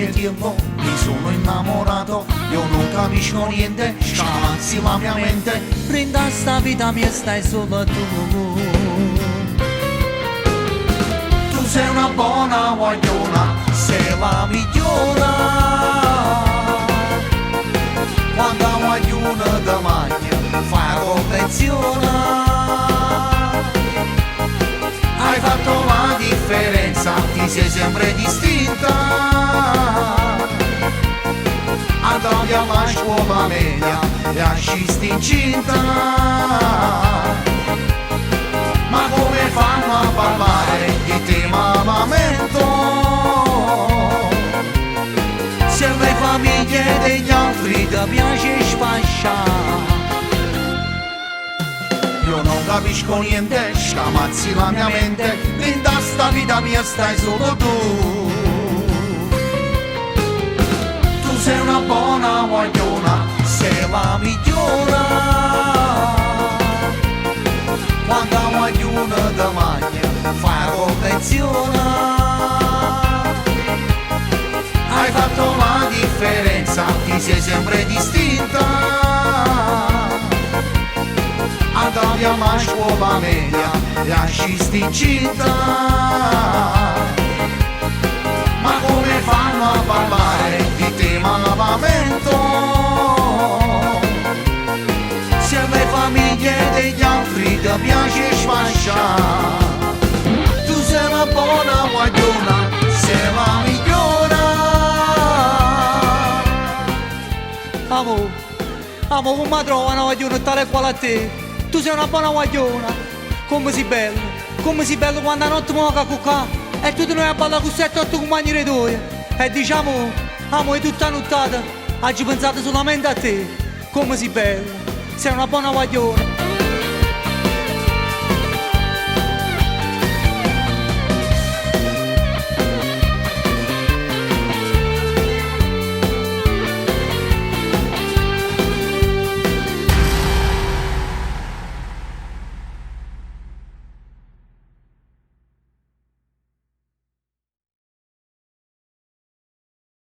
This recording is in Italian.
c'è tempo mi sono innamorato, io non capisco niente, scamazzi la mia mente, brinda sta vita mia stai solo tu. Tu sei una buona guagliona, sei la migliore, quando la guagliona da magna fai convenzione, hai fatto la differenza, ti sei sempre distinta, andavi alla scuola media e ascisti incinta, ma come fanno a parlare di te mamamento, se le famiglie degli altri ti piace sfasciare? Io non capisco niente, scamazzi la mia mente, in sta vita mia stai solo tu. Tu sei una buona guagliona, sei la migliore, quando la guagliona da magna fai convenzione, hai fatto la differenza, ti sei sempre distinta, andavi alla scuola media e ascisti incinta, ma come fanno a parlare di te mamamento, se le famiglie degli altri ti piace sfasciare? Tu sei una buona guagliona, sei la migliore. Amo, come trova una guagliona tale quale a te? Tu sei una buona guagliona, come sei bello quando la notte muoca qua e tutti noi a ballare con 7-8 compagni di due e diciamo, amo, è tutta nottata, oggi pensate solamente a te, come sei bello, sei una buona guagliona.